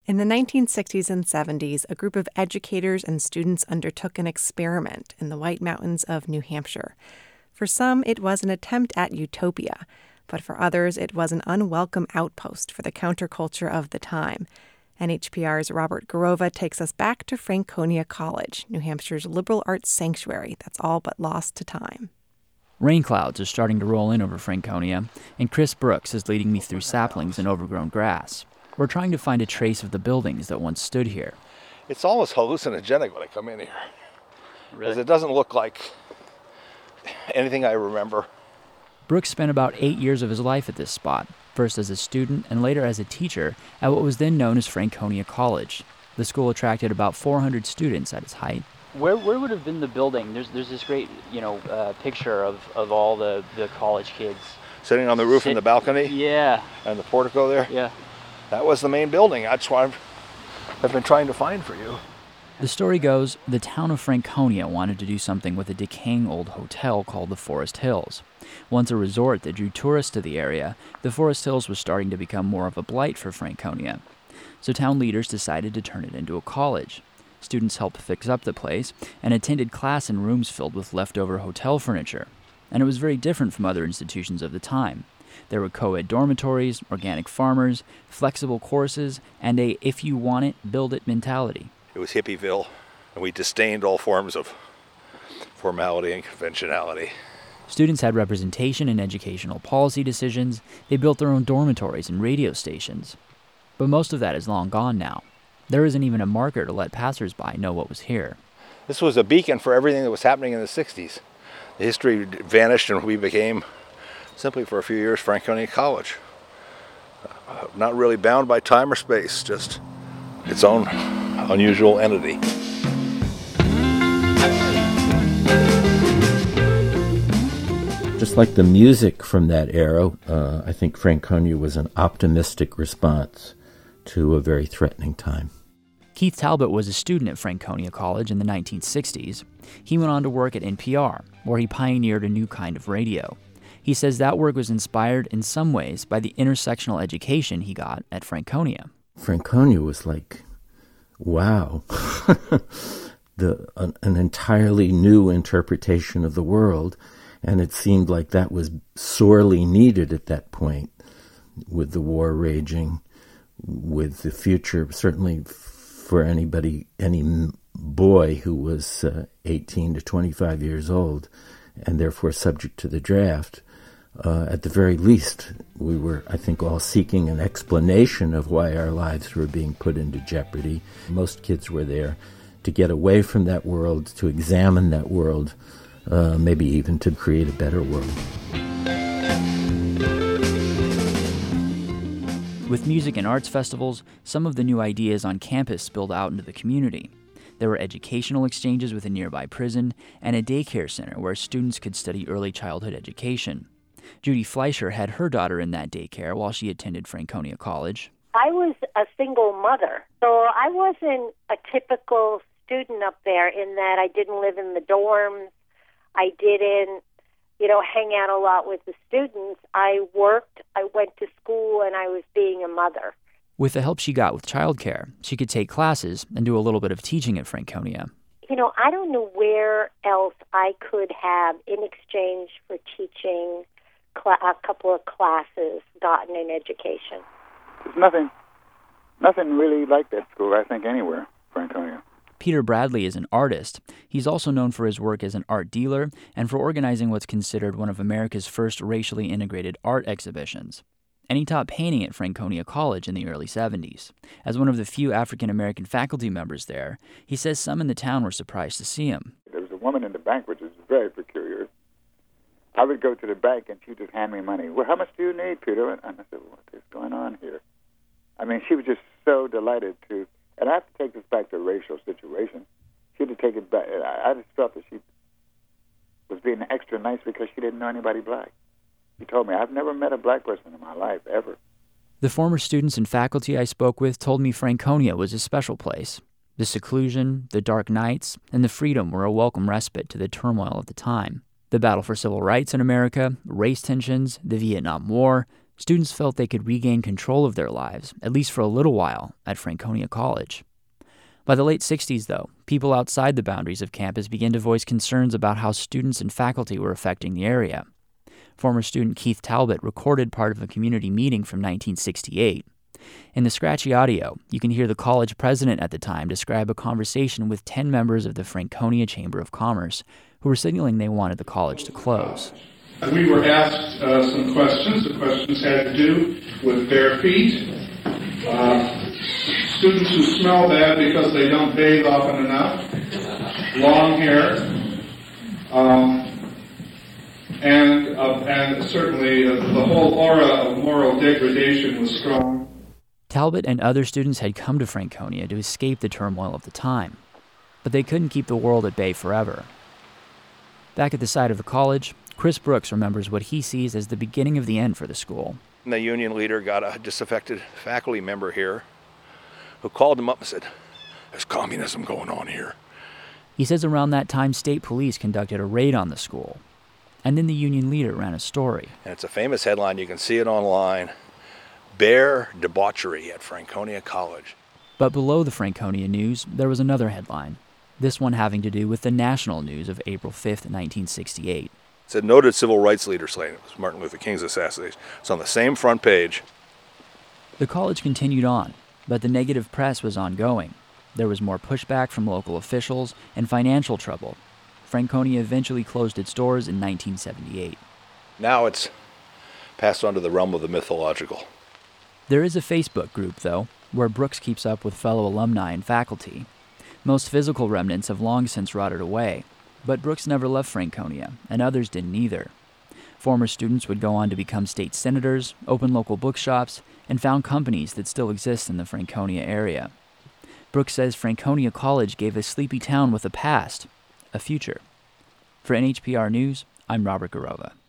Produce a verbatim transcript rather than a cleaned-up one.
In the nineteen sixties and seventies, a group of educators and students undertook an experiment in the White Mountains of New Hampshire. For some, it was an attempt at utopia, but for others, it was an unwelcome outpost for the counterculture of the time. N H P R's Robert Garova takes us back to Franconia College, New Hampshire's liberal arts sanctuary that's all but lost to time. Rain clouds are starting to roll in over Franconia, and Chris Brooks is leading me through saplings and overgrown grass. We're trying to find a trace of the buildings that once stood here. It's almost hallucinogenic when I come in here. Really? Because it doesn't look like anything I remember. Brooks spent about eight years of his life at this spot, first as a student and later as a teacher at what was then known as Franconia College. The school attracted about four hundred students at its height. Where where would have been the building? There's there's this great, you know, uh, picture of, of all the, the college kids. Sitting on the roof Sit, in the balcony? Yeah. And the portico there? Yeah. That was the main building. That's what I've, I've been trying to find for you. The story goes, the town of Franconia wanted to do something with a decaying old hotel called the Forest Hills. Once a resort that drew tourists to the area, the Forest Hills was starting to become more of a blight for Franconia. So town leaders decided to turn it into a college. Students helped fix up the place and attended class in rooms filled with leftover hotel furniture. And it was very different from other institutions of the time. There were co-ed dormitories, organic farmers, flexible courses, and a if you want it, build it mentality. It was Hippieville, and we disdained all forms of formality and conventionality. Students had representation in educational policy decisions. They built their own dormitories and radio stations. But most of that is long gone now. There isn't even a marker to let passersby know what was here. This was a beacon for everything that was happening in the sixties. The history vanished and we became, simply for a few years, Franconia College. Uh, not really bound by time or space, just its own unusual entity. Just like the music from that era, uh, I think Franconia was an optimistic response to a very threatening time. Keith Talbot was a student at Franconia College in the nineteen sixties. He went on to work at N P R, where he pioneered a new kind of radio. He says that work was inspired in some ways by the intersectional education he got at Franconia. Franconia was like, wow, the an, an entirely new interpretation of the world, and it seemed like that was sorely needed at that point, with the war raging, with the future, certainly for anybody, any boy who was uh, eighteen to twenty-five years old, and therefore subject to the draft. Uh, at the very least, we were, I think, all seeking an explanation of why our lives were being put into jeopardy. Most kids were there to get away from that world, to examine that world, uh, maybe even to create a better world. With music and arts festivals, some of the new ideas on campus spilled out into the community. There were educational exchanges with a nearby prison and a daycare center where students could study early childhood education. Judy Fleischer had her daughter in that daycare while she attended Franconia College. I was a single mother, so I wasn't a typical student up there in that I didn't live in the dorms. I didn't, you know, hang out a lot with the students. I worked, I went to school, and I was being a mother. With the help she got with childcare, she could take classes and do a little bit of teaching at Franconia. You know, I don't know where else I could have, in exchange for teaching cl- a couple of classes, gotten an education. There's nothing, nothing really like that school, I think, anywhere, Franconia. Peter Bradley is an artist. He's also known for his work as an art dealer and for organizing what's considered one of America's first racially integrated art exhibitions. And he taught painting at Franconia College in the early seventies. As one of the few African-American faculty members there, he says some in the town were surprised to see him. There was a woman in the bank, which is very peculiar. I would go to the bank and she'd just hand me money. Well, how much do you need, Peter? And I said, what is going on here? I mean, she was just so delighted to... And I have to take this back to a racial situation. She had to take it back. I just felt that she was being extra nice because she didn't know anybody black. She told me, I've never met a black person in my life, ever. The former students and faculty I spoke with told me Franconia was a special place. The seclusion, the dark nights, and the freedom were a welcome respite to the turmoil of the time. The battle for civil rights in America, race tensions, the Vietnam War, Students felt they could regain control of their lives, at least for a little while, at Franconia College. By the late sixties, though, people outside the boundaries of campus began to voice concerns about how students and faculty were affecting the area. Former student Keith Talbot recorded part of a community meeting from nineteen sixty-eight. In the scratchy audio, you can hear the college president at the time describe a conversation with ten members of the Franconia Chamber of Commerce who were signaling they wanted the college to close. We were asked uh, some questions. The questions had to do with bare feet, uh, students who smell bad because they don't bathe often enough, long hair, um, and, uh, and certainly uh, the whole aura of moral degradation was strong. Talbot and other students had come to Franconia to escape the turmoil of the time, but they couldn't keep the world at bay forever. Back at the site of the college, Chris Brooks remembers what he sees as the beginning of the end for the school. And the union leader got a disaffected faculty member here who called him up and said, "There's communism going on here." He says around that time, state police conducted a raid on the school, and then the union leader ran a story. And it's a famous headline. You can see it online. Bare debauchery at Franconia College. But below the Franconia news, there was another headline, this one having to do with the national news of April fifth, nineteen sixty-eight. It said, "Noted civil rights leader slain." It was Martin Luther King's assassination. It's on the same front page. The college continued on, but the negative press was ongoing. There was more pushback from local officials and financial trouble. Franconia eventually closed its doors in nineteen seventy-eight. Now it's passed on to the realm of the mythological. There is a Facebook group, though, where Brooks keeps up with fellow alumni and faculty. Most physical remnants have long since rotted away, but Brooks never left Franconia, and others didn't either. Former students would go on to become state senators, open local bookshops, and found companies that still exist in the Franconia area. Brooks says Franconia College gave a sleepy town with a past, a future. For N H P R News, I'm Robert Garova.